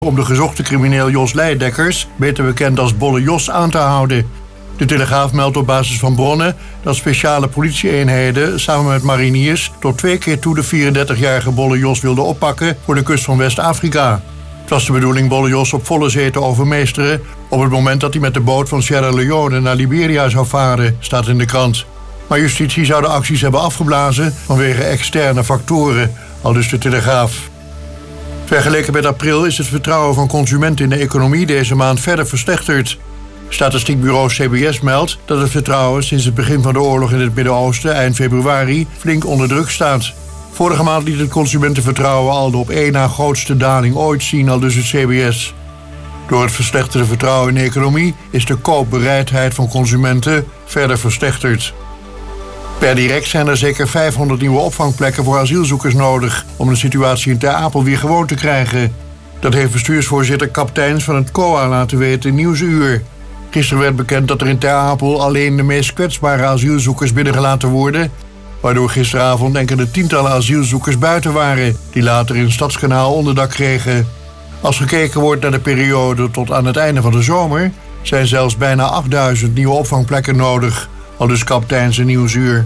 om de gezochte crimineel Jos Leidekkers, beter bekend als Bolle Jos, aan te houden. De Telegraaf meldt op basis van bronnen dat speciale politieeenheden samen met mariniers tot 2 keer toe de 34-jarige Bolle Jos wilden oppakken voor de kust van West-Afrika. Het was de bedoeling Bolle Jos op volle zee te overmeesteren op het moment dat hij met de boot van Sierra Leone naar Liberia zou varen, staat in de krant. Maar justitie zou de acties hebben afgeblazen vanwege externe factoren, aldus de Telegraaf. Vergeleken met april is het vertrouwen van consumenten in de economie deze maand verder verslechterd. Statistiekbureau CBS meldt dat het vertrouwen sinds het begin van de oorlog in het Midden-Oosten eind februari flink onder druk staat. Vorige maand liet het consumentenvertrouwen al de op één na grootste daling ooit zien, aldus het CBS. Door het verslechterde vertrouwen in de economie is de koopbereidheid van consumenten verder verslechterd. Per direct zijn er zeker 500 nieuwe opvangplekken voor asielzoekers nodig om de situatie in Ter Apel weer gewoon te krijgen. Dat heeft bestuursvoorzitter Kapteins van het COA laten weten in Nieuwsuur. Gisteren werd bekend dat er in Ter Apel alleen de meest kwetsbare asielzoekers binnengelaten worden, waardoor gisteravond enkele tientallen asielzoekers buiten waren, die later in Stadskanaal onderdak kregen. Als gekeken wordt naar de periode tot aan het einde van de zomer, zijn zelfs bijna 8000 nieuwe opvangplekken nodig, aldus Kapteins in Nieuwsuur.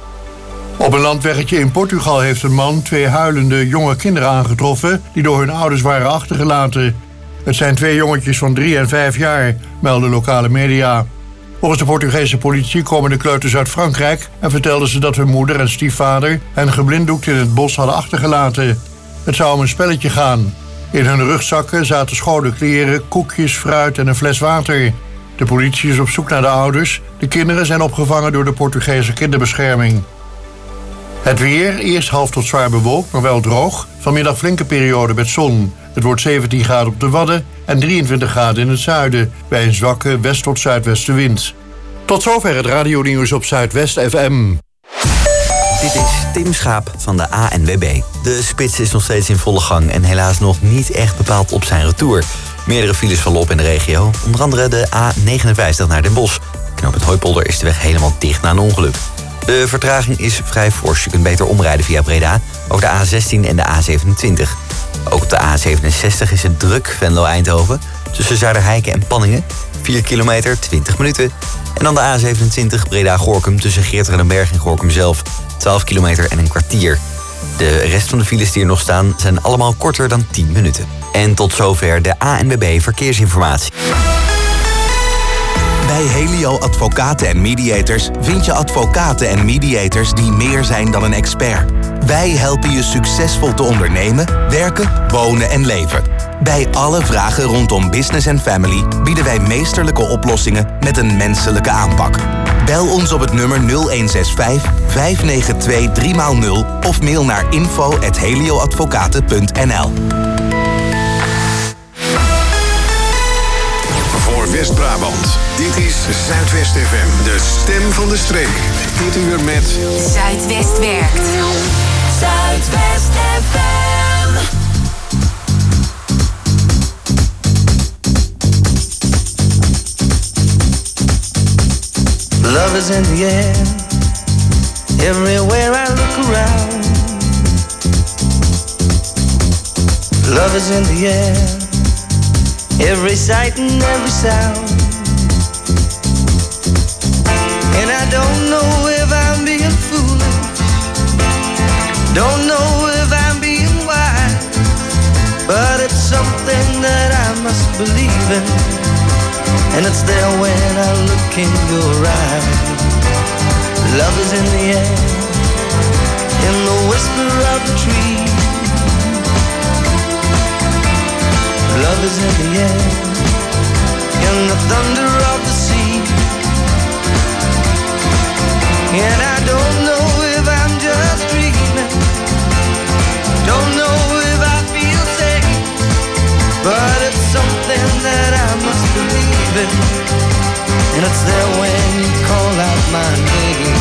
Op een landweggetje in Portugal heeft een man 2 huilende jonge kinderen aangetroffen die door hun ouders waren achtergelaten. Het zijn 2 jongetjes van 3 en 5 jaar, melden lokale media. Volgens de Portugese politie komen de kleuters uit Frankrijk en vertelden ze dat hun moeder en stiefvader hen geblinddoekt in het bos hadden achtergelaten. Het zou om een spelletje gaan. In hun rugzakken zaten schone kleren, koekjes, fruit en een fles water. De politie is op zoek naar de ouders. De kinderen zijn opgevangen door de Portugese kinderbescherming. Het weer, eerst half tot zwaar bewolkt, maar wel droog. Vanmiddag flinke periode met zon. Het wordt 17 graden op de Wadden en 23 graden in het zuiden, bij een zwakke west- tot zuidwestenwind. Tot zover het radionieuws op Zuidwest FM. Dit is Tim Schaap van de ANWB. De spits is nog steeds in volle gang en helaas nog niet echt bepaald op zijn retour. Meerdere files vallen op in de regio, onder andere de A59 naar Den Bosch. En op het Hooipolder is de weg helemaal dicht na een ongeluk. De vertraging is vrij fors. Je kunt beter omrijden via Breda over de A16 en de A27. Ook op de A67 is het druk Venlo-Eindhoven. Tussen Zuiderheiken en Panningen. 4 kilometer, 20 minuten. En dan de A27 Breda-Gorinchem tussen Geertruidenberg en Gorinchem zelf. 12 kilometer en een kwartier. De rest van de files die er nog staan zijn allemaal korter dan 10 minuten. En tot zover de ANWB Verkeersinformatie. Bij Helio Advocaten en Mediators vind je advocaten en mediators die meer zijn dan een expert. Wij helpen je succesvol te ondernemen, werken, wonen en leven. Bij alle vragen rondom business en family bieden wij meesterlijke oplossingen met een menselijke aanpak. Bel ons op het nummer 0165 592 3x0 of mail naar info@helioadvocaten.nl. Voor West-Brabant. Dit is Zuidwest FM, de stem van de streek. Dit uur met Zuidwest werkt. Zuidwest FM. Love is in the air. Everywhere I look around. Love is in the air. Every sight and every sound. And I don't know if I'm being foolish, don't know if I'm being wise, but it's something that I must believe in, and it's there when I look in your eyes. Love is in the air, in the whisper of the tree. Love is in the air, in the thunder of the sea. And I don't know if I'm just dreaming, don't know if I feel safe, but it's something that I must believe in, and it's there when you call out my name.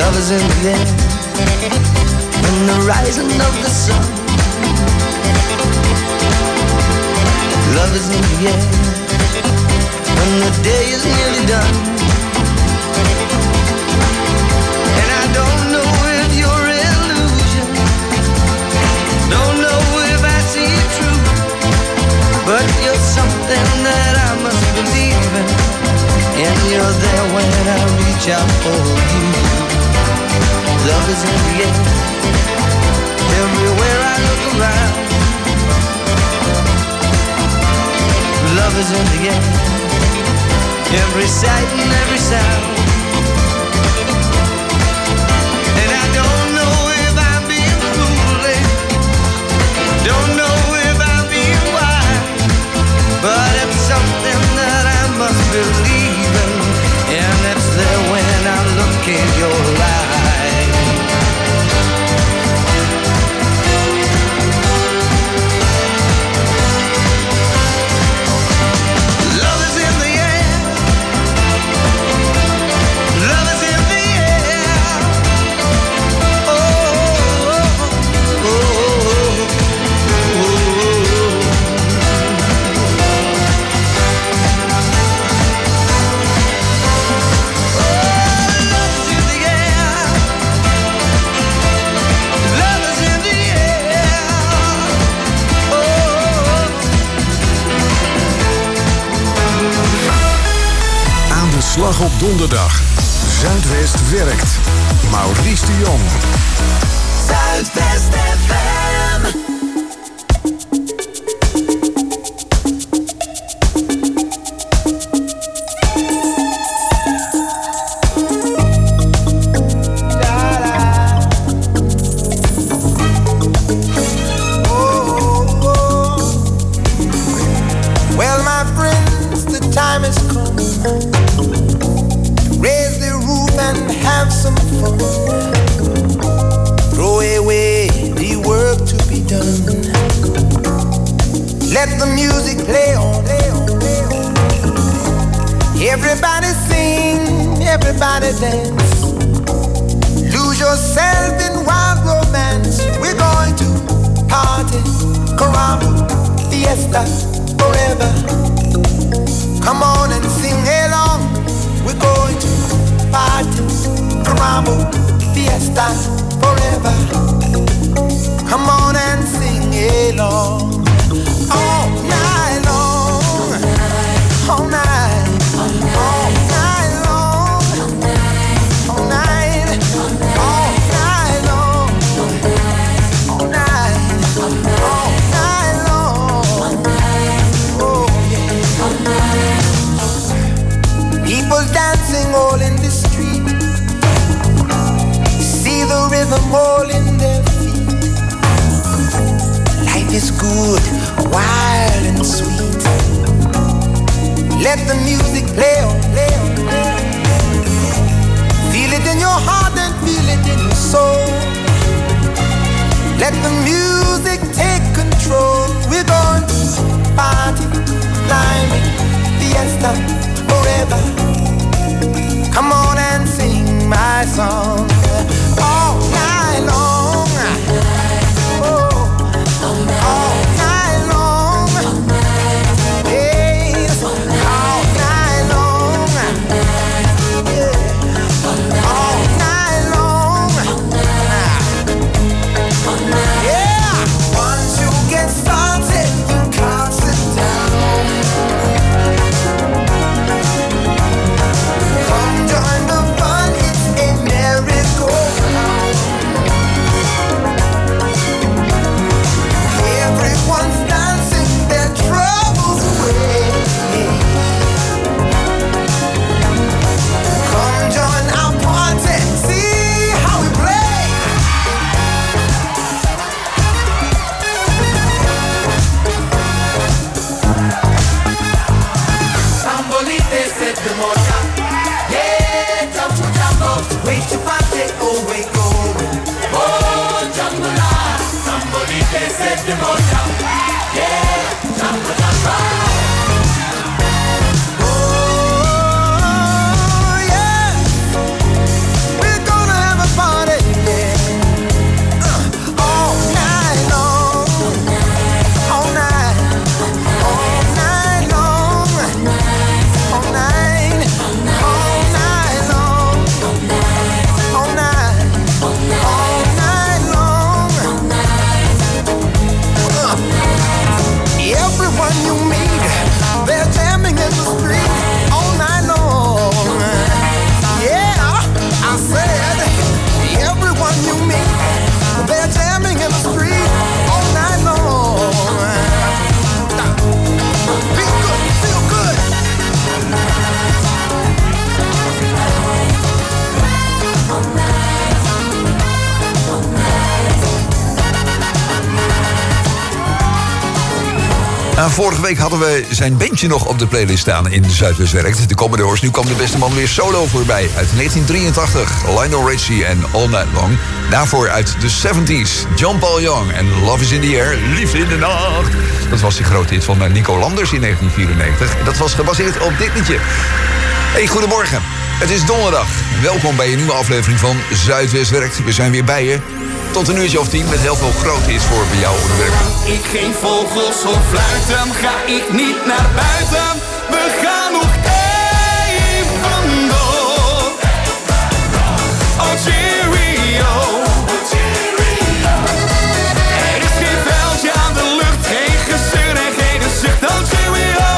Love is in the air, in the rising of the sun. Love is in the air, when the day is nearly done. And I don't know if you're illusion, don't know if I see it true, but you're something that I must believe in, and you're there when I reach out for you. Love is in the air, everywhere I look around. Love is in the air, every sight and every sound. And I don't know if I'm being foolish, don't know if I'm being wise, but it's something that I must believe in, and it's there when I look in your eyes. Slag op donderdag. Zuidwest werkt. Maurice de Jong. Zuidwest FM. Well, my friends, the time has come. Raise the roof and have some fun. Throw away the work to be done. Let the music play on. Everybody sing, everybody dance. Lose yourself in wild romance. We're going to party, caramba, fiesta, forever. Come on and sing along. We're going to party, caramba, fiesta, forever. Come on and sing along. All night long, all night, all night long, all night, all night long, all night, all night long. Oh yeah. People dancing all in the street. See the rhythm all in their feet. Life is good, wild and sweet. Let the music play on, play on, play on. Feel it in your heart and feel it in your soul. Let the music take control. We're going to party, climbing, fiesta, forever. Come on and sing my song all night long. Oh, all night long. Yes, all night long. Yeah, all night long. Yeah, once you get started, you can't sit down. Come join the fun, it's a merry-go-round. Everyone's dancing their troubles away. Come join our party, see how we play. Sambolite set the moja. Yeah, jumbo jumbo. Wait to party, oh wait going. Oh, jumbo la. Sambolite set the moja. Yeah, jumbo jumbo. Oh yeah, we're gonna have a the street all night long. Yeah, I said, everyone you meet, they're jamming in the street all night long. Feel good, feel good. Vorige week hadden we zijn bandje nog op de playlist staan in de Zuidwest Werkt. De Commodores. Nu kwam de beste man weer solo voorbij. Uit 1983, Lionel Richie en All Night Long. Daarvoor uit de 70s, John Paul Young en Love is in the Air, Liefde in de Nacht. Dat was die grote hit van Nico Landers in 1994. En dat was gebaseerd op dit liedje. Hey, goedemorgen. Het is donderdag. Welkom bij een nieuwe aflevering van Zuidwest Werkt. We zijn weer bij je. Tot een uurtje of 10 met heel veel grote hits voor bij jou op de werk. Ik geen vogels of fluiten, ga ik niet naar buiten. We gaan nog even door. Oh cheerio. Er is geen vuiltje aan de lucht, geen gezeur en geen zucht. Oh cheerio.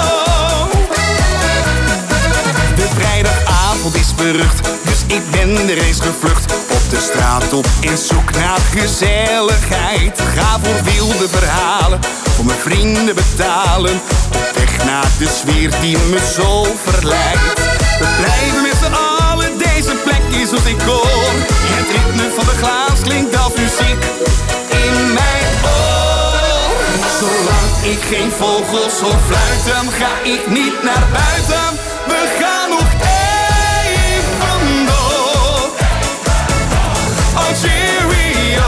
De vrijdagavond is berucht, dus ik ben er eens gevlucht. Op de straat op in zoek naar gezelligheid. Ga voor wilde verhalen, voor mijn vrienden betalen. Op weg naar de sfeer die me zo verleidt. We blijven met z'n allen, deze plek is als ik hoor. Het ritme van de glaas klinkt als muziek in mijn oor. Zolang ik geen vogels of fluiten, ga ik niet naar buiten. We gaan nog even door. Oh cheerio.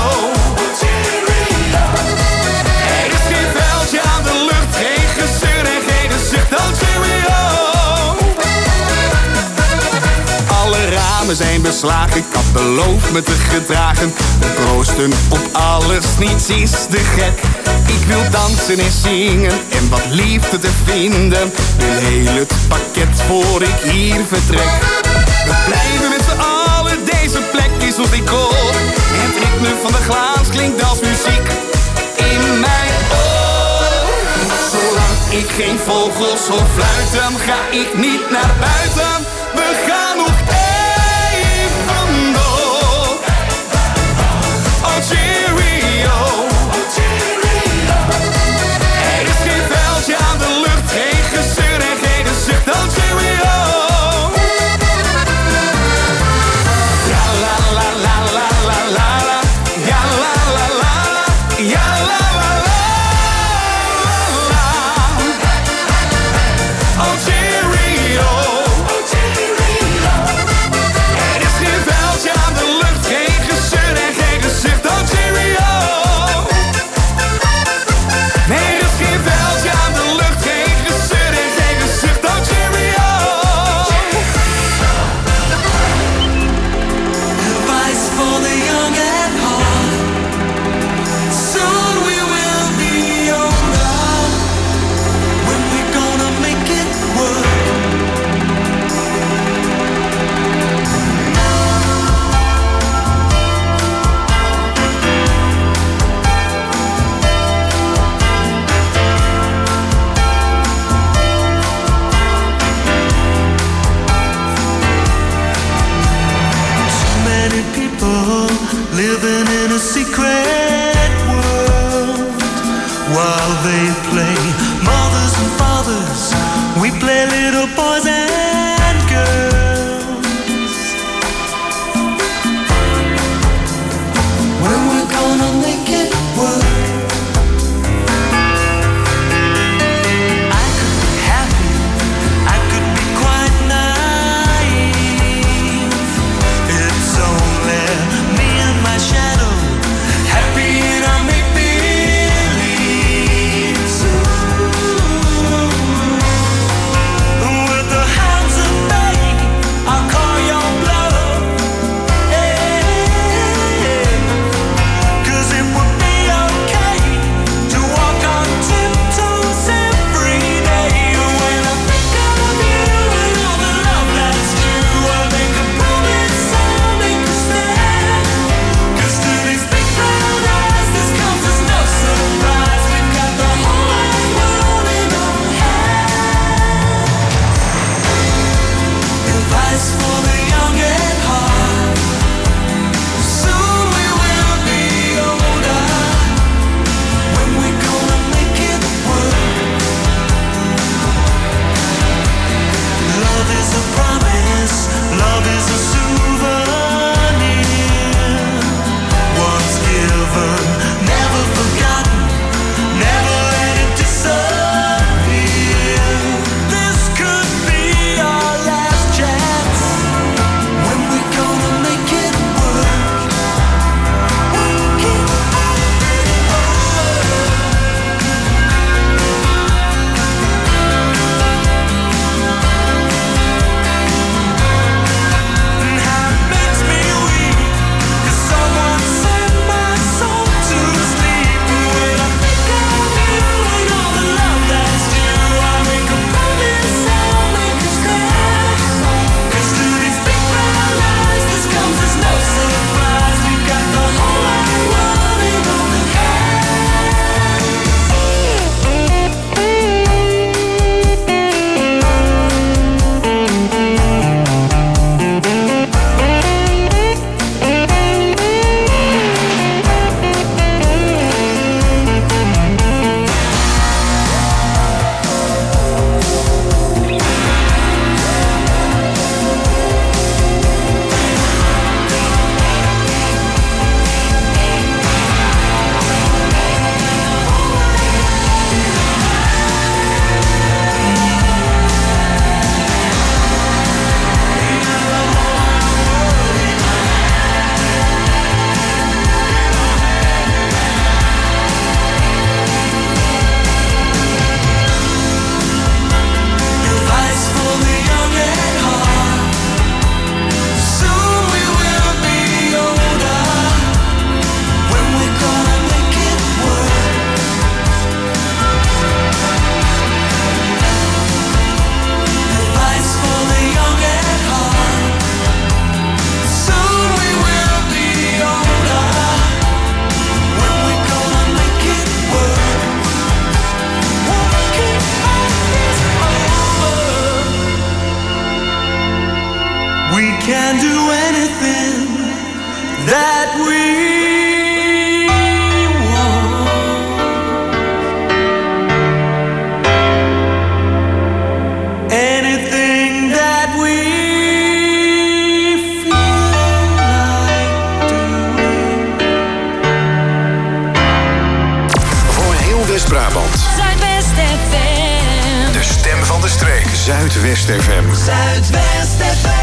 Er is geen vuiltje aan de lucht, geen gezeur en geen zucht. Oh cheerio. Alle ramen zijn beslagen, ik had beloofd me te gedragen. Proosten op alles, niets is te gek. Ik wil dansen en zingen en wat liefde te vinden. Wil heel het pakket voor ik hier vertrek. We blijven met z'n allen, deze plek is wat ik hoor. Het ritme van de glaas klinkt als muziek in mijn oor. Zolang ik geen vogels of fluiten, ga ik niet naar buiten. We gaan nog even door. Oh cheerio. Er is geen vuiltje aan de lucht, geen gezeur en geen zucht. Oh cheerio. Ja la la la la la la la. Ja la la la la. Ja la la la la. Oh cheerio. can do anything that we want. Anything that we feel like doing. Voor heel West-Brabant. Zuidwest FM. De stem van de streek. Zuidwest FM. Zuidwest FM.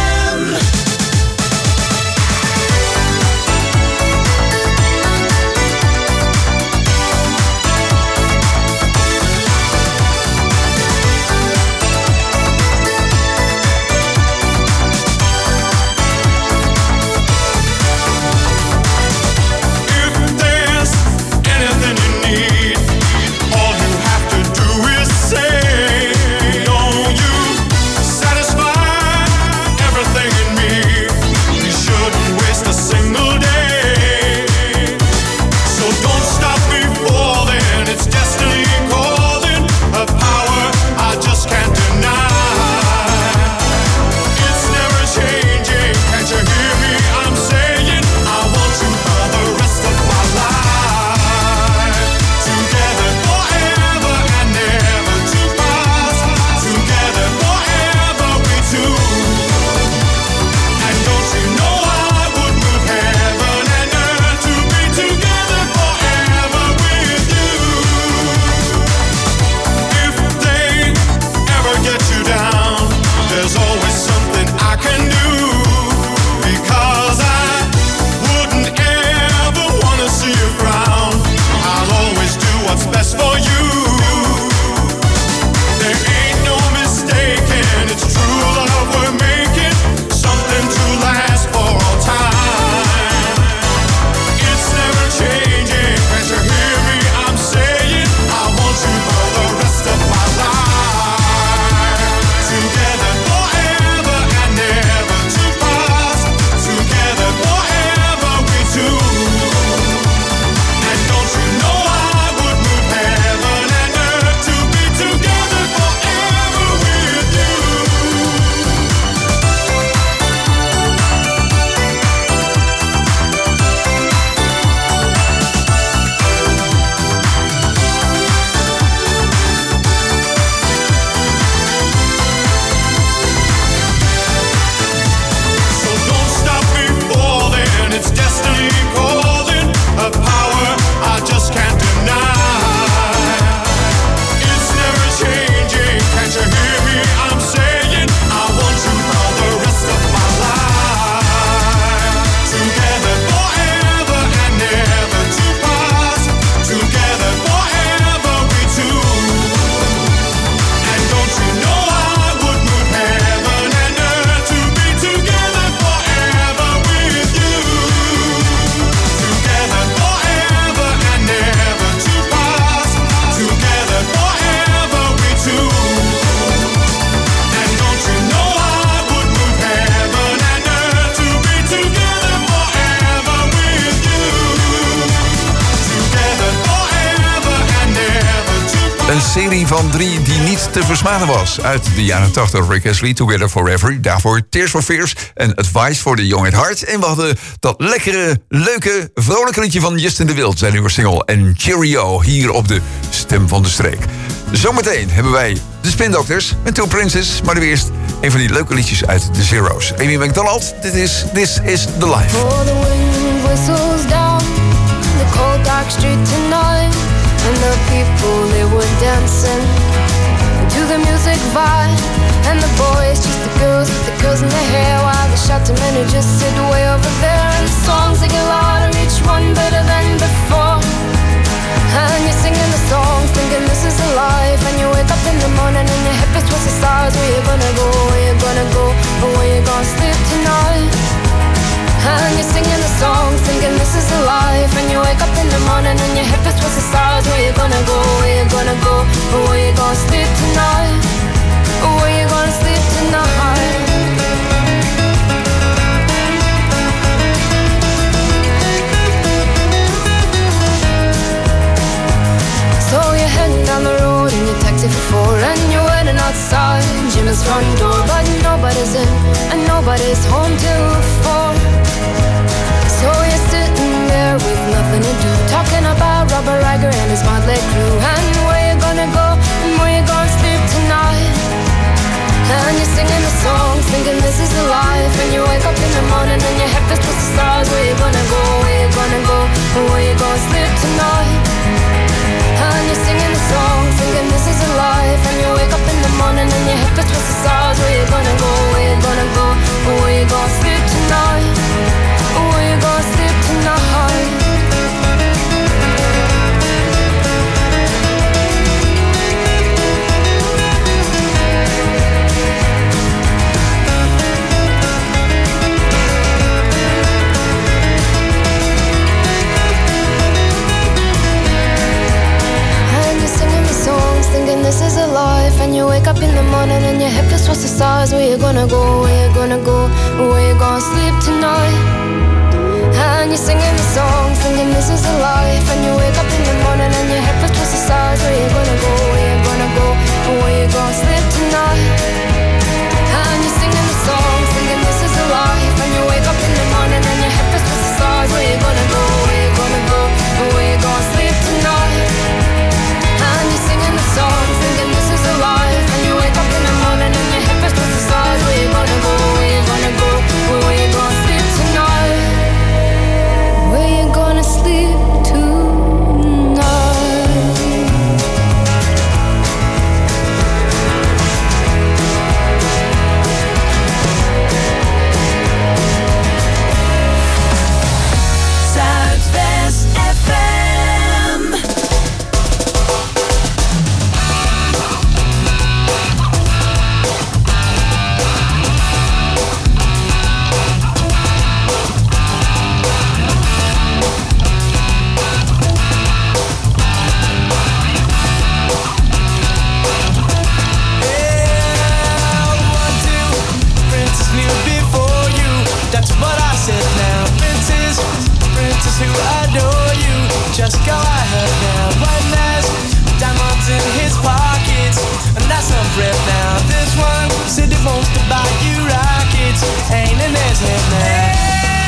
Een serie van 3 die niet te versmaden was. Uit de jaren 80, Rick Astley, Together Forever. Daarvoor Tears for Fears en Advice for the Young at Heart. En we hadden dat lekkere, leuke, vrolijke liedje van Justin de Wild, zijn nieuwe single. En Cheerio, hier op de Stem van de Streek. Zometeen hebben wij de Spin Doctors en Two Princes. Maar nu eerst een van die leuke liedjes uit The Zeros. Amy McDonald, This is the Life. For the wind whistles down the cold dark street tonight, and the people, they were dancing to the music vibe. And the boys chased the girls with the girls in their hair, while the shouting men who just sit way over there. And the songs, they get louder, each one better than before. And you're singing the songs, thinking this is a life. And you wake up in the morning and your hip is twisted sides. Where you gonna go, where you gonna go, or where you gonna sleep tonight? And you're singing the songs, thinking this is a life. And you wake up in the morning and your hip is twisted sides. Where you gonna go, where you gonna go, or where you gonna sleep tonight? Or where you gonna sleep tonight? So you're heading down the road in your taxi for 4, and you're waiting outside Jim's front door, but nobody's in and nobody's home till 4. So you're sitting there with nothing to do, talking about Robert Riger and his motley crew, and where you gonna go and where you gonna sleep tonight. And you're singing the song, thinking this is the life, and you wake up in the morning and your head feels towards the stars. Where you gonna go, where you gonna go, and where you gonna sleep tonight. And you're singing the song, thinking this is a life, and you wake up in the morning and your head feels towards the stars. Where you gonna go, where you gonna go, and where you gonna sleep tonight, where you gonna sleep tonight. Thinking this is a life, and you wake up in the morning and your head feels towards the stars. Where you gonna go, where you gonna go, where you gonna sleep tonight. And you're singing the song, thinking this is a life, and you wake up in the morning and your head feels towards the stars. Where you gonna go, where you gonna go, where you gonna sleep tonight. And you're singing the song, thinking this is a life, and you wake up in the morning and your head feels towards the stars. Where you gonna go, where you gonna go, where you gonna sleep tonight. And you're singing the song, thinking this is a life, and you wake up in the morning and your head feels towards the stars. Where you gonna go, where you gonna go, where you gonna sleep tonight, where you gonna sleep who adore you, just go ahead now. One has diamonds in his pockets, and that's some breath now. This one said he wants to buy you rockets, ain't in his head now.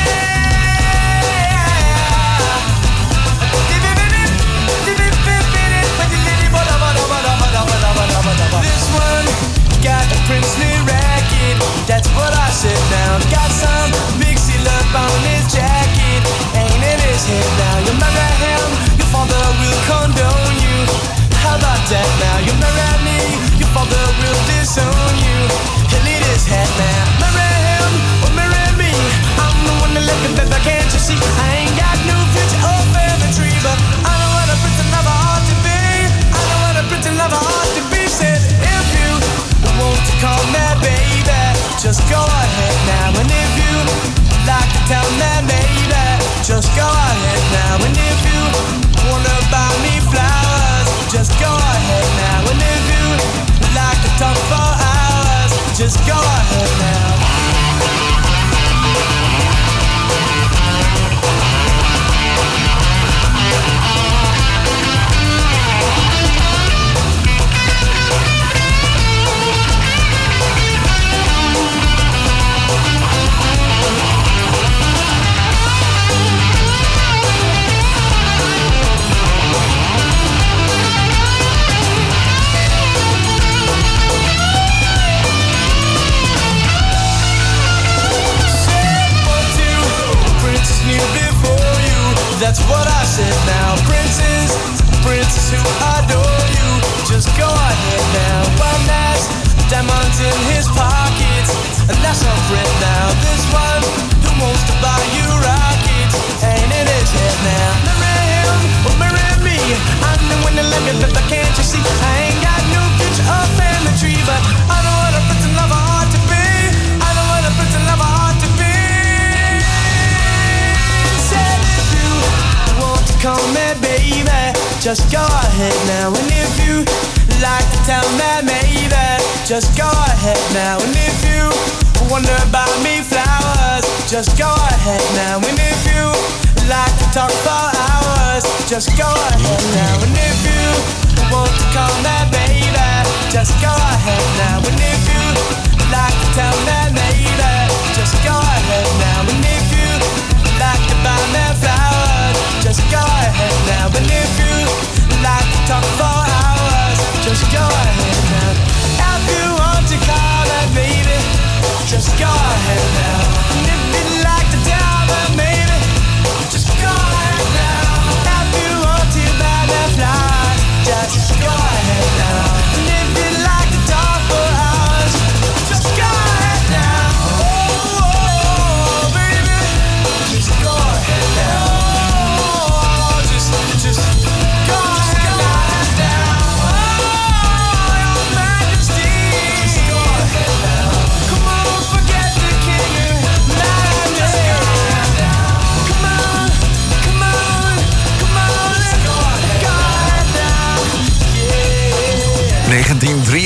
This one got a princely racket, that's what I said now. Got some big seal up on his jacket, ain't in his head now. You marry him, your father will condone you. How about that now? You marry me, your father will disown you. He'll eat his head now. Marry him or marry me, I'm the one that left it, baby, can't you see? I ain't got no future or family tree, but I know what a pretty lover ought to be. I know what a pretty lover ought to be. Said if you want to call me baby, just go ahead now. And if you like to tell me maybe, just go ahead now. And if you wanna buy me flowers, just go ahead now. And if you like to talk for hours, just go ahead now. That's what I said now. Princess who adore you, just go ahead now. One has diamonds in his pockets, and that's some bread now. This one who wants to buy you rockets, ain't in his head now. Marry him or marry me, I'm the one that let me live, can't you see? I ain't got no future or family tree, but I know what a pretty lover ought to be. I know what a pretty lover ought to be. Said if you want to call me baby, just go ahead now. And if you like to tell me maybe, just go ahead now. And if you wonder about me flowers, just go ahead now. And if you like to talk for hours, just go ahead now. And if you want to call me baby, just go ahead now. And if you like to tell me maybe,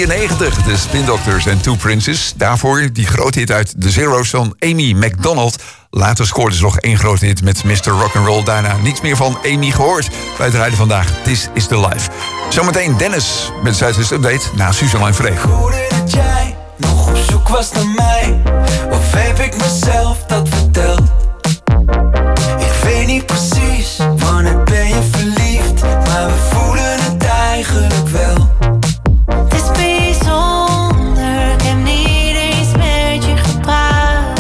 1993, de Spin Doctors en Two Princes. Daarvoor die grote hit uit The Zero's van Amy McDonald. Later scoorde ze nog 1 grote hit met Mr. Rock'n'Roll. Daarna niets meer van Amy gehoord. Bij het rijden vandaag, This is the Life. Zometeen Dennis met Zuidwest Update na Suzanne en Freek. Hoorde dat jij nog op zoek was naar mij? Of heb ik mezelf dat verteld? Ik weet niet precies, wanneer ben je verliefd? Maar we voelen het eigenlijk wel. Het is bijzonder, ik heb niet eens met je gepraat.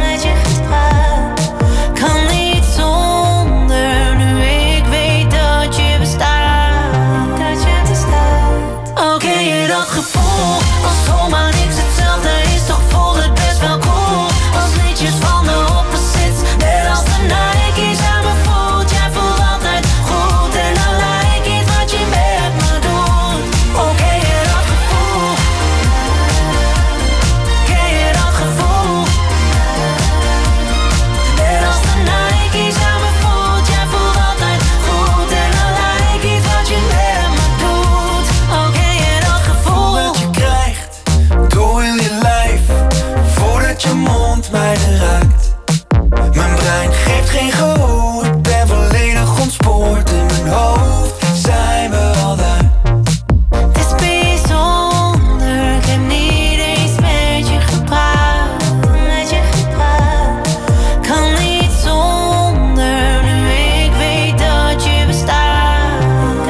Kan niet zonder, nu ik weet dat je bestaat. Oh, ken je dat gevoel? Als zomaar niks hetzelfde is, toch voelt het best wel cool. Als liedjes van de opposites, net als de Nike's aan mijn voet. Jij voelt altijd goed en dan lijkt iets wat je met me doet. Oh, ken je dat gevoel? Ken je dat gevoel? Net als de Nike's aan mijn voet. Jij voelt altijd goed en dan lijkt iets wat je met me doet. Oh, ken je dat gevoel? Dat je krijgt door heel je lijf, voordat je mond mij raakt. Mijn brein geeft geen gehoor, ik ben volledig ontspoord. In mijn hoofd zijn we al daar. Het is bijzonder, ik heb niet eens met je gepraat. Kan niet zonder, nu ik weet dat je bestaat.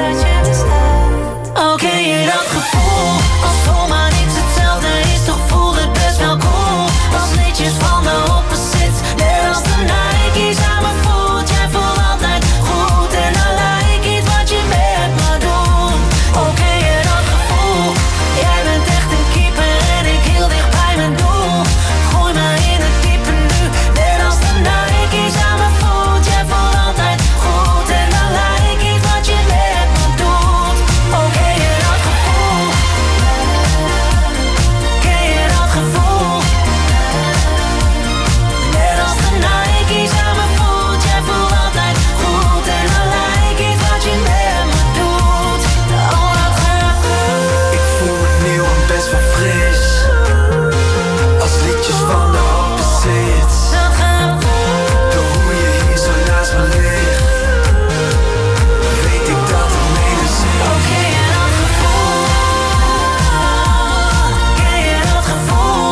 Oh, ken je dat gevoel? Als zomaar niks hetzelfde is, toch voelt het best wel cool. Als liedjes van de opposites, net als de Nike's aan mijn voet. Jij voelt altijd goed en dan lijkt iets wat je met me doet. Oh, ken je dat gevoel? Jij bent echt een keeper en ik heel dicht bij mijn doel. Gooi me in het diepe nu, net als de Nike's aan mijn voet. Jij voelt altijd goed en dan lijkt iets wat je met me doet. Oh, ken je dat gevoel? Ken je dat gevoel? Net als de Nike's aan mijn voet. Jij voelt altijd goed en dan lijkt iets wat je met me doet. Oh, dat gevoel. Ik voel me nieuw en best wel fris, als liedjes van de opposites. Dat gevoel. Door hoe je hier zo naast me ligt, weet ik dat het mede zit. Oh, ken je dat gevoel? Ken je dat gevoel?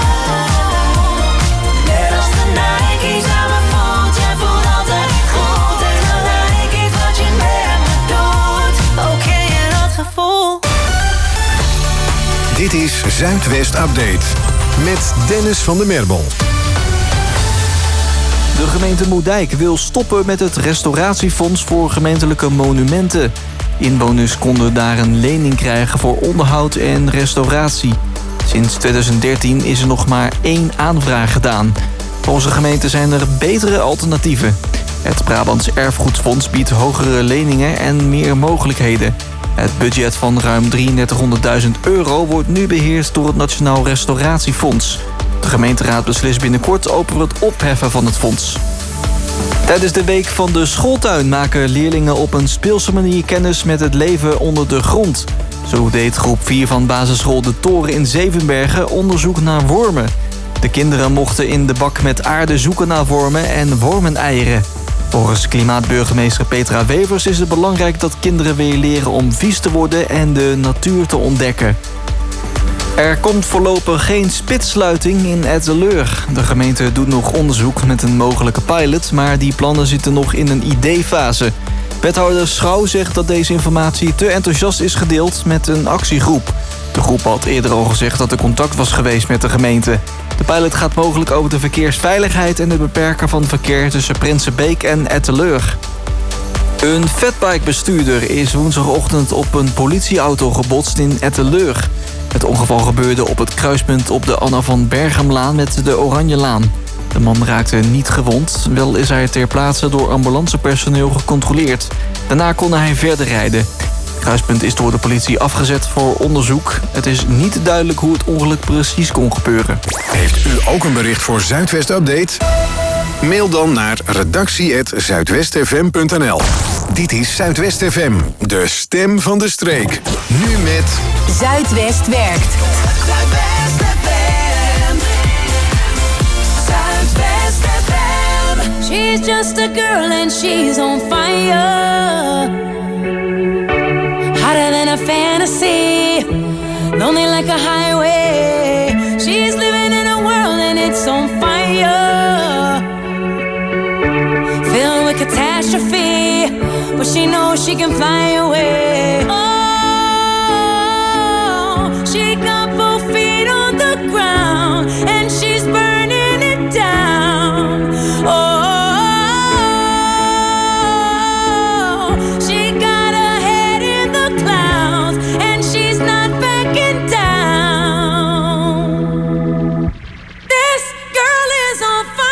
Net als de Nike's aan mijn voet. Jij voelt altijd goed en dan lijkt iets wat je met me doet. Oh, ken je dat gevoel? Dit is Zuidwest Update met Dennis van der Merbel. De gemeente Moerdijk wil stoppen met het restauratiefonds voor gemeentelijke monumenten. Inwoners konden daar een lening krijgen voor onderhoud en restauratie. Sinds 2013 is er nog maar 1 aanvraag gedaan. Volgens de gemeente zijn er betere alternatieven. Het Brabants Erfgoedfonds biedt hogere leningen en meer mogelijkheden. Het budget van ruim 3300.000 euro wordt nu beheerst door het Nationaal Restauratiefonds. De gemeenteraad beslist binnenkort over het opheffen van het fonds. Tijdens de week van de schooltuin maken leerlingen op een speelse manier kennis met het leven onder de grond. Zo deed groep 4 van basisschool De Toren in Zevenbergen onderzoek naar wormen. De kinderen mochten in de bak met aarde zoeken naar wormen en wormeneieren. Volgens klimaatburgemeester Petra Wevers is het belangrijk dat kinderen weer leren om vies te worden en de natuur te ontdekken. Er komt voorlopig geen spitssluiting in Etteleur. De gemeente doet nog onderzoek met een mogelijke pilot, maar die plannen zitten nog in een ideefase. Wethouder Schouw zegt dat deze informatie te enthousiast is gedeeld met een actiegroep. De groep had eerder al gezegd dat er contact was geweest met de gemeente. De pilot gaat mogelijk over de verkeersveiligheid en het beperken van verkeer tussen Prinsenbeek en Etteleur. Een fatbikebestuurder is woensdagochtend op een politieauto gebotst in Etteleur. Het ongeval gebeurde op het kruispunt op de Anna van Bergemlaan met de Oranjelaan. De man raakte niet gewond, wel is hij ter plaatse door ambulancepersoneel gecontroleerd. Daarna kon hij verder rijden. Het kruispunt is door de politie afgezet voor onderzoek. Het is niet duidelijk hoe het ongeluk precies kon gebeuren. Heeft u ook een bericht voor Zuidwest Update? Mail dan naar redactie@zuidwestfm.nl. Dit is Zuidwest FM, de stem van de streek. Nu met... Zuidwest werkt. Zuidwest FM. Zuidwest FM. She's just a girl and she's on fire. Hotter than a fantasy. Lonely like a highway. She's living in a world and it's on fire. Filled with catastrophe, but she knows she can fly away. Oh, she got both feet on the ground and she's burning it down. Oh, she got her head in the clouds and she's not backing down. This girl is on fire.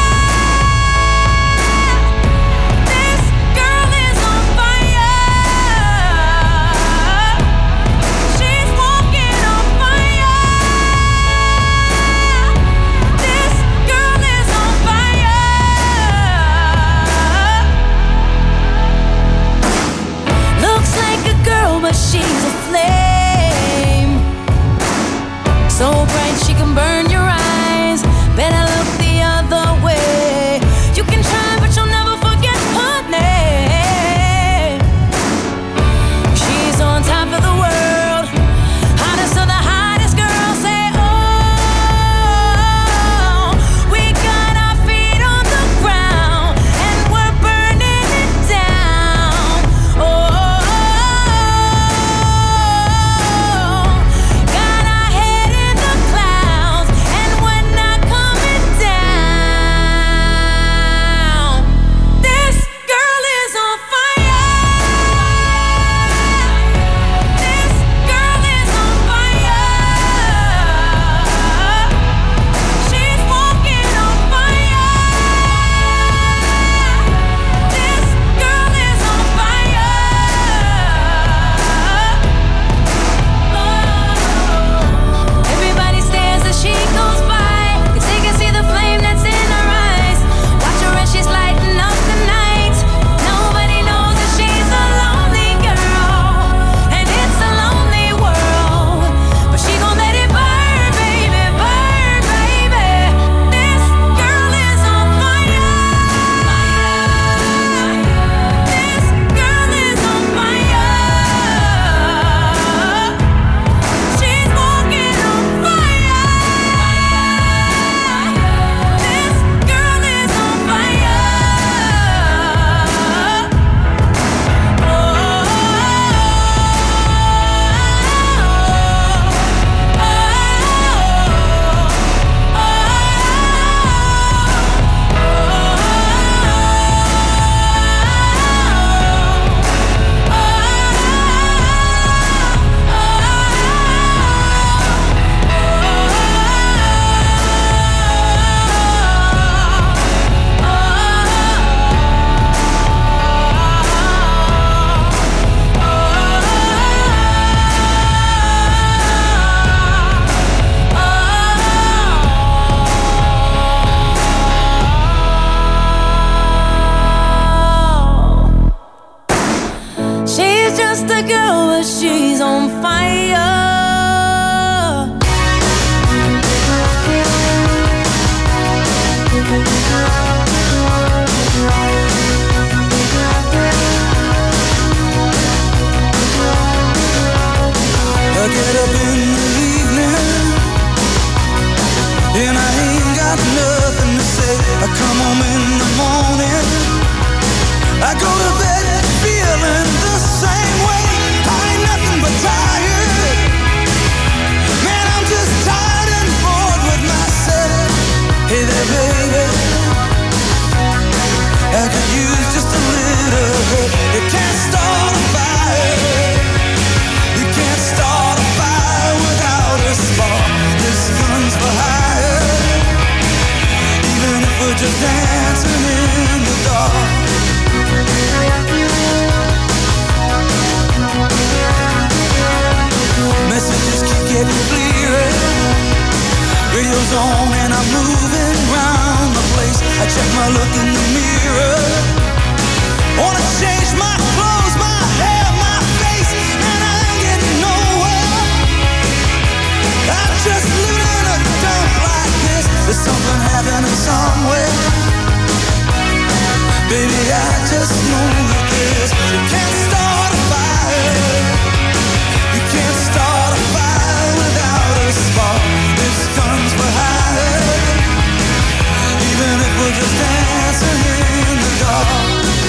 She's a flame, so bright she can burn your eyes. Better look the other way. You can try, but you'll never forget her name. She's on top of the world, hottest of the hottest girls. Say, oh, we got our feet on the ground and we're burning it down. Oh. Wanna change my clothes, my hair, my face, and I ain't getting nowhere. I'm just living in a dump like this. There's something happening somewhere. Baby, I just know that this. You can't start a fire. You can't start a fire without a spark. This gun's for hire. Even if we're just dancing in the dark.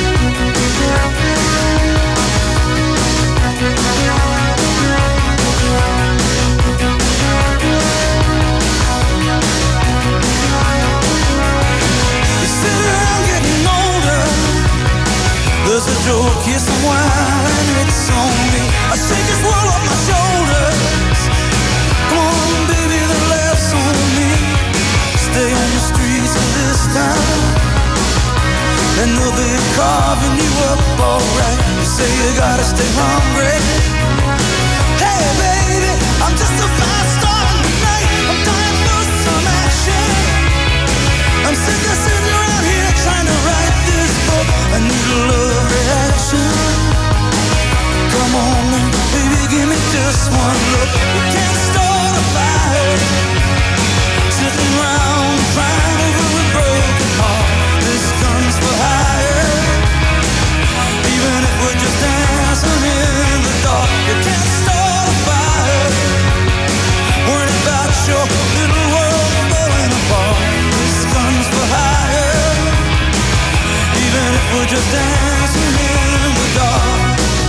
You sit around getting older. There's a joke, here's some wine, and it's on me. I shake this world off my shoulders. Come on, baby, the laugh's on me. Stay on the streets of this town, and they'll be carving you up alright. You say you gotta stay hungry. Hey, baby, I'm just a fast star tonight. I'm dying for some action. I'm sick of sitting around here trying to write this book. I need a love reaction. Come on, baby, give me just one look. You can't start a fire sitting around crying over a broken heart. This gun's for hire. Even if we're just dancing in the dark. You can't start a fire worrying about your little world falling apart. This gun's for hire. Even if we're just dancing in the dark.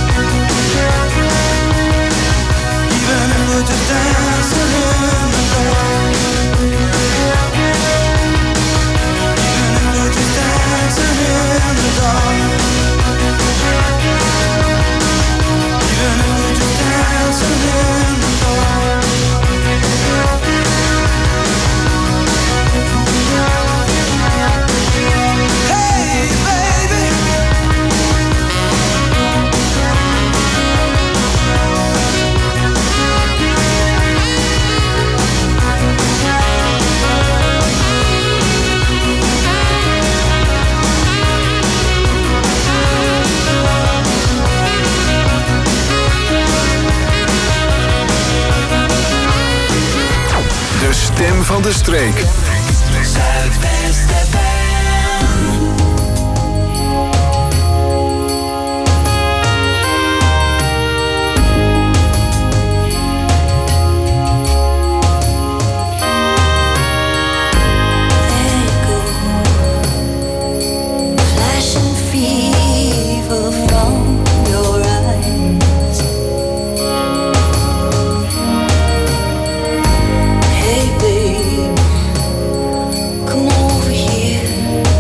Even if we're just dancing in the dark. Even if we're just dancing in the dark. Even if we're just dancing in the dark. Hey, baby. De stem van de streek. Zuidwest FM. Flashing fever from your eyes. Hey babe, come over here.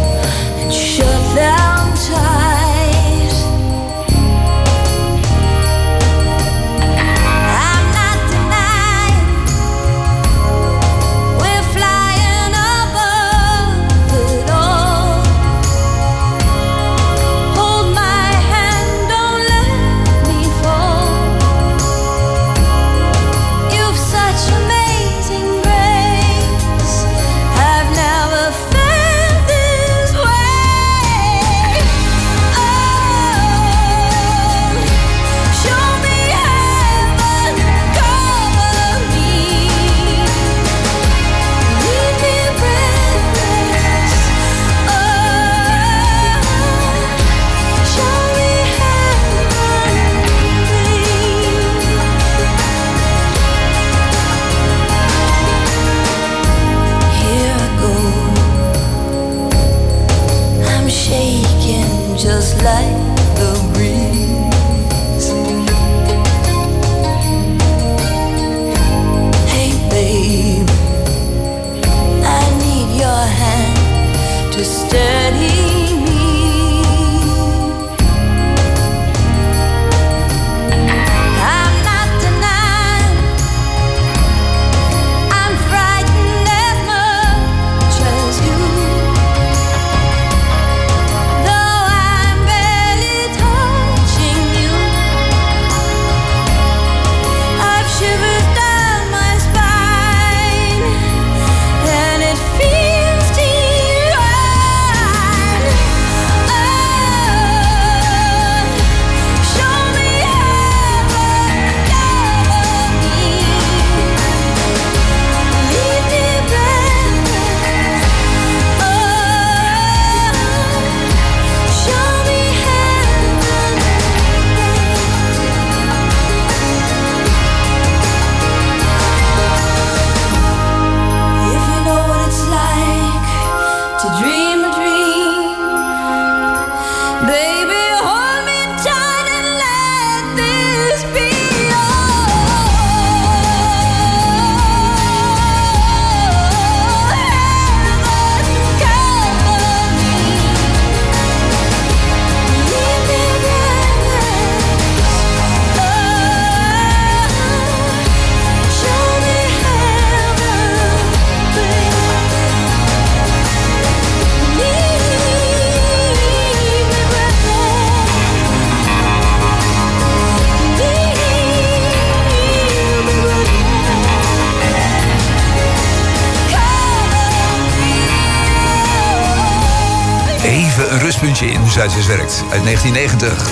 Even een rustpuntje in Zuidwest uit 1990.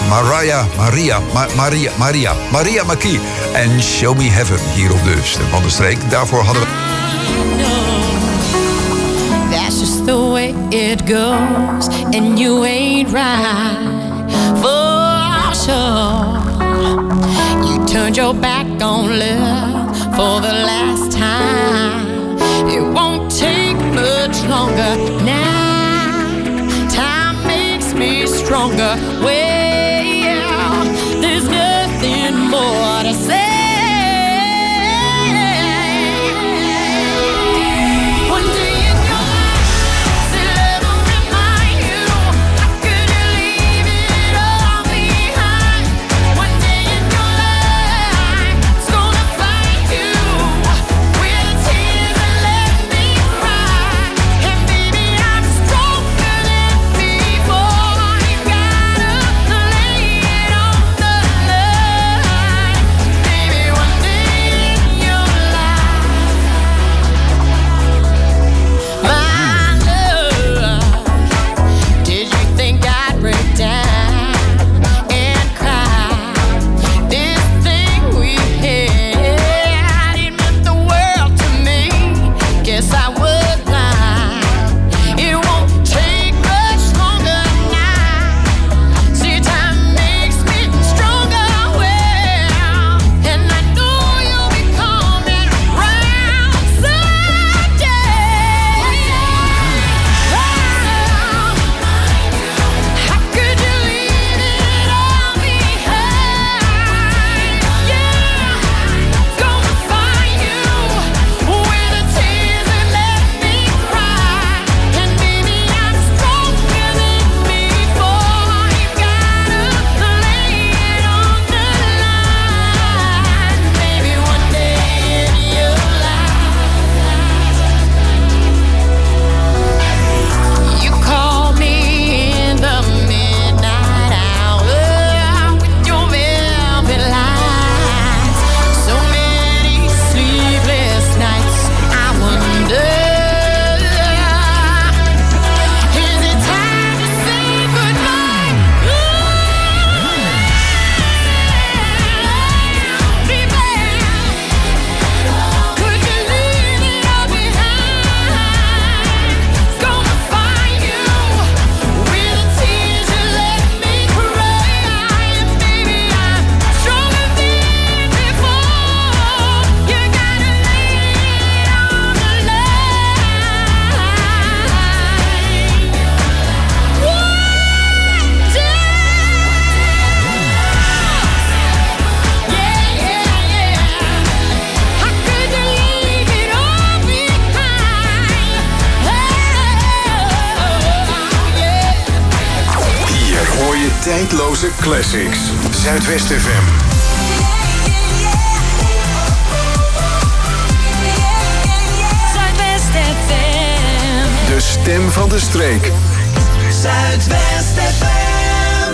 Maria McKee en Show Me Heaven hier op de Stem van de Streek. Daarvoor hadden we... That's just the way it goes, and you ain't right for sure. You turned your back on love for the last time. It won't take much longer now. Time makes me stronger. Well, there's nothing more to say. Tijdloze classics. Zuidwest FM. Zuidwest FM. De stem van de streek. Zuidwest FM.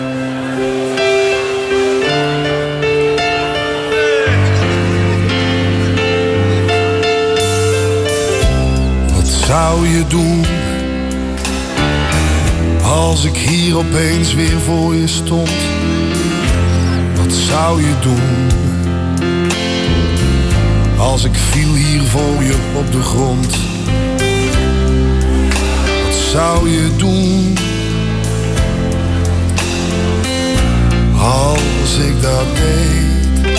Wat zou je doen als ik hier opeens weer voor je stond? Wat zou je doen als ik viel hier voor je op de grond? Wat zou je doen als ik dat deed?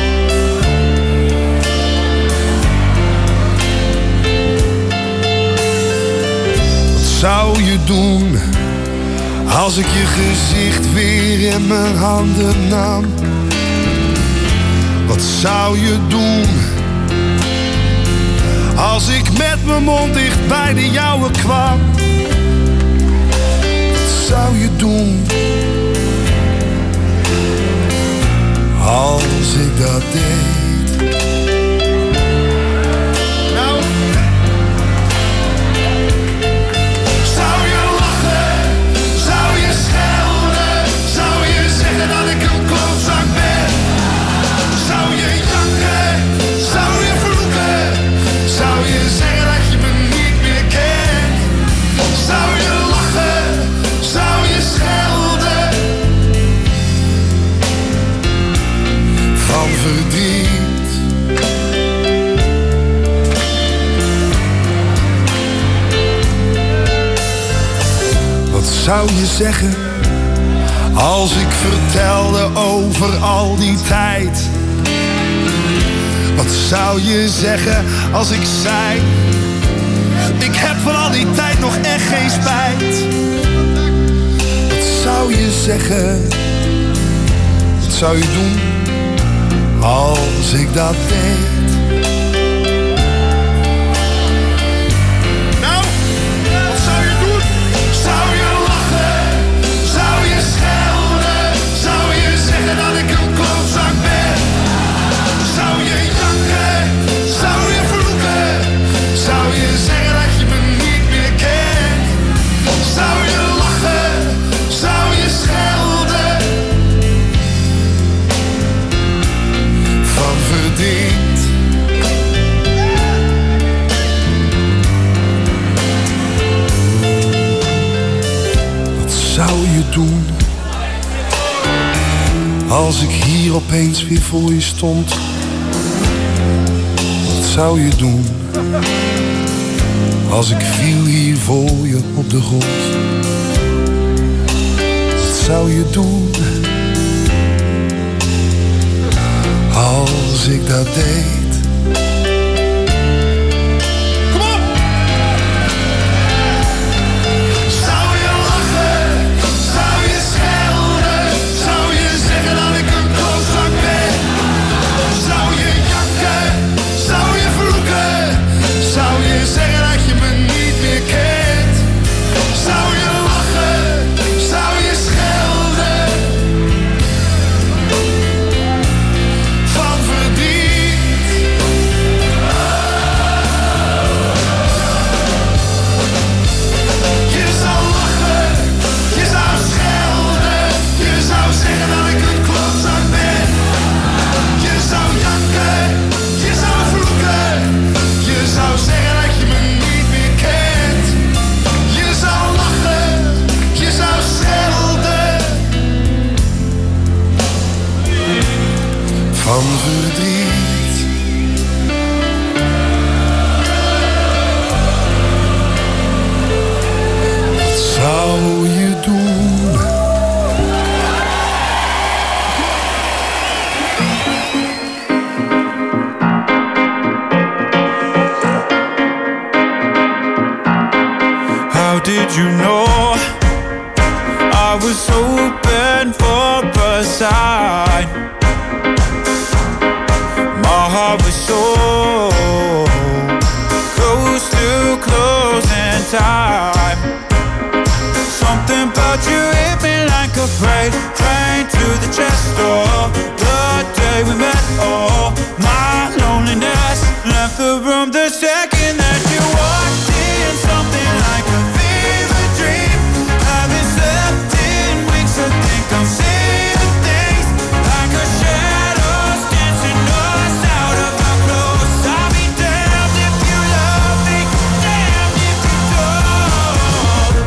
Wat zou je doen als ik je gezicht weer in mijn handen nam? Wat zou je doen als ik met mijn mond dicht bij de jouwe kwam? Wat zou je doen als ik dat deed? Nou, zou je lachen? Zou je schelden? Zou je zeggen dat ik een klootzak ben? Zou je janken? Zou je vloeken? Zou je zeggen dat je me niet meer kent? Zou je lachen? zou je zeggen als ik vertelde over al die tijd? Wat zou je zeggen als ik zei, ik heb van al die tijd nog echt geen spijt? Wat zou je zeggen? Wat zou je doen als ik dat deed? Nou, wat zou je doen? Zou je lachen? Zou je schelden? Zou je zeggen dat ik een klootzak ben? Zou je janken? Zou je vloeken? Zou je zeggen dat je me niet meer kent? Zou je lachen? Zou je schelden? Van verdriet. Wat zou je doen als ik hier opeens weer voor je stond? Wat zou je doen als ik viel hier voor je op de grond? Wat zou je doen als ik dat deed? Kom op! Zou je lachen? Zou je schelden? Zou je zeggen dat ik een klootzak ben? Zou je janken? Zou je vloeken? Zou je zeggen dat je me niet meer kent? Zou je lachen? Zou je schelden? Van verdriet. Je zou lachen, je zou schelden, je zou zeggen dat ik een klootzak ben. Je zou janken, je zou vloeken, je zou zeggen dat je me niet meer kent. Je zou lachen, je zou schelden. Van verdriet. Wat zou je doen? How did you know I was open for a sign? My heart was so close to closing time. Something about you hit me like a freight train to the chest door. The day we met, oh, my loneliness left the room the second that you walked in. Something like a fever dream. Haven't slept in weeks, I think I'm seeing things like a shadows dancing us out of our clothes. I'll be damned if you love me, damned if you don't.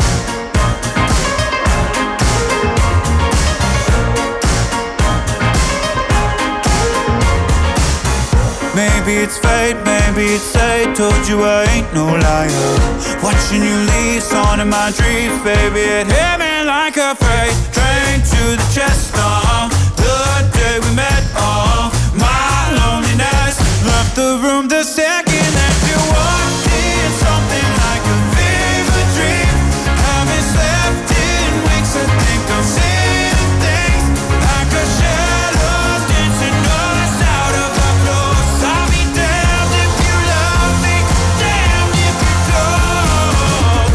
Maybe it's fate, maybe it's fate. Told you I ain't no liar. Watching you leave, on in my dreams, baby. It hit me like a freight train to the chest. The day we met, my loneliness left the room the second that you walked in. Something like a fever dream. Haven't slept in weeks, I think I'm seeing things like a shadows dancing us out of our clothes. I'll be damned if you love me, damned if you don't.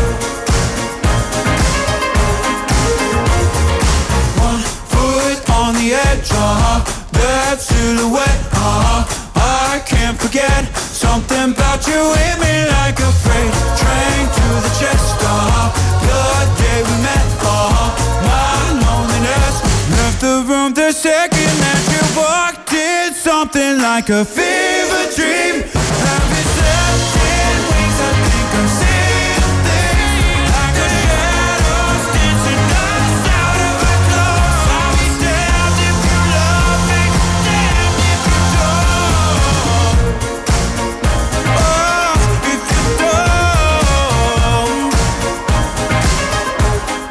One foot on the edge, that silhouette, I can't forget. Something about you hit me like a freight train to the chest. The day we met, my loneliness left the room the second that you walked in. Something like a fever dream. Haven't slept in weeks, I think I'm seeing things like a shadows dancing us out of our clothes. I'll be damned if you love me, damned if you don't. Oh, if you don't.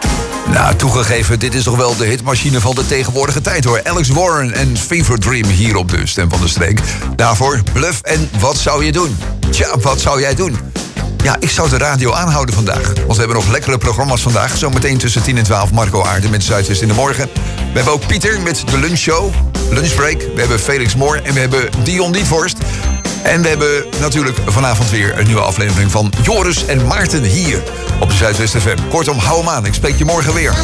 Toegegeven, dit is toch wel de hitmachine van de tegenwoordige tijd hoor. Alex Warren en Fever Dream hier op de Stem van de Streek. Daarvoor Bluff en Wat zou je doen? Tja, wat zou jij doen? Ja, ik zou de radio aanhouden vandaag. Want we hebben nog lekkere programma's vandaag. Zometeen tussen 10 en 12 Marco Aarde met Zuidwest in de Morgen. We hebben ook Pieter met de lunchshow, Lunchbreak. We hebben Felix Moor en we hebben Dion Dievorst. En we hebben natuurlijk vanavond weer een nieuwe aflevering van Joris en Maarten hier op de Zuidwest FM. Kortom, hou hem aan. Ik spreek je morgen weer.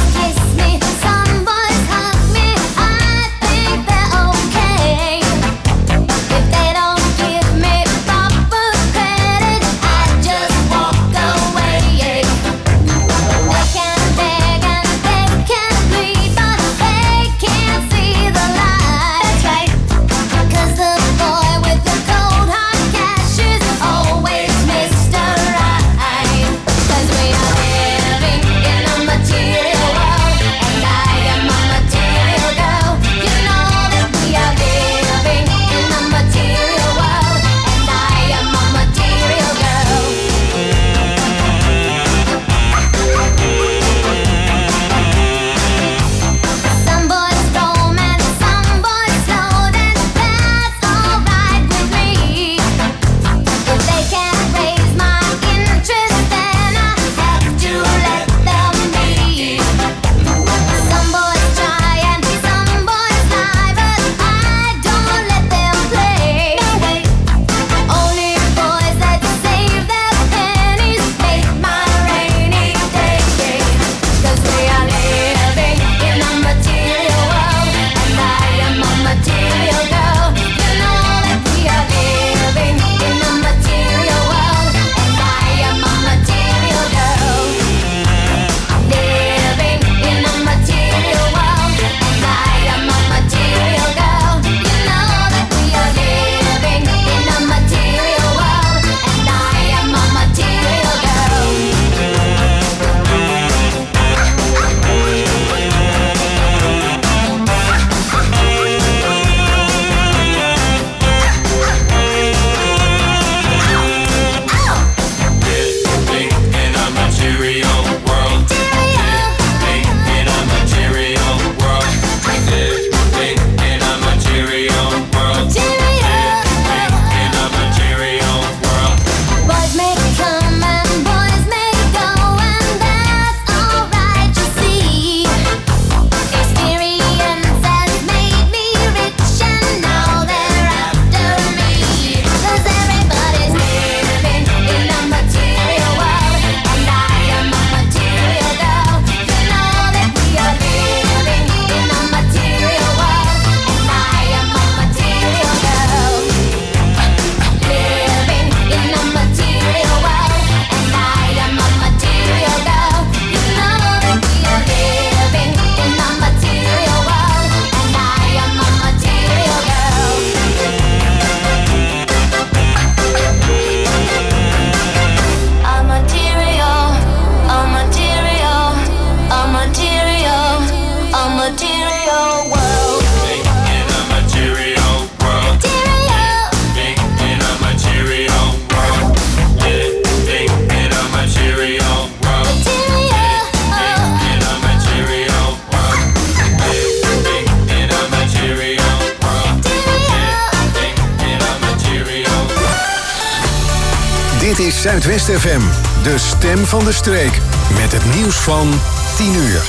Dit is Zuidwest FM, de stem van de streek. Met het nieuws van 10 uur.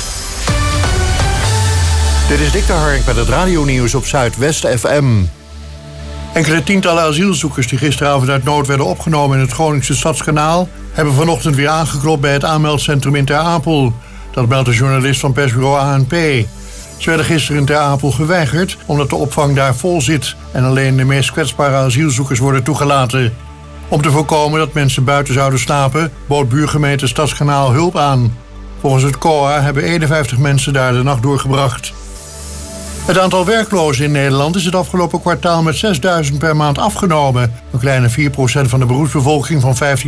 Dit is Dick de Hark met het radionieuws op Zuidwest FM. Enkele tientallen asielzoekers die gisteravond uit nood werden opgenomen in het Groningse Stadskanaal hebben vanochtend weer aangeklopt bij het aanmeldcentrum in Ter Apel. Dat meldt de journalist van persbureau ANP. Ze werden gisteren in Ter Apel geweigerd omdat de opvang daar vol zit en alleen de meest kwetsbare asielzoekers worden toegelaten. Om te voorkomen dat mensen buiten zouden slapen, bood buurgemeente Stadskanaal hulp aan. Volgens het COA hebben 51 mensen daar de nacht doorgebracht. Het aantal werklozen in Nederland is het afgelopen kwartaal met 6.000 per maand afgenomen. Een kleine 4% van de beroepsbevolking van 15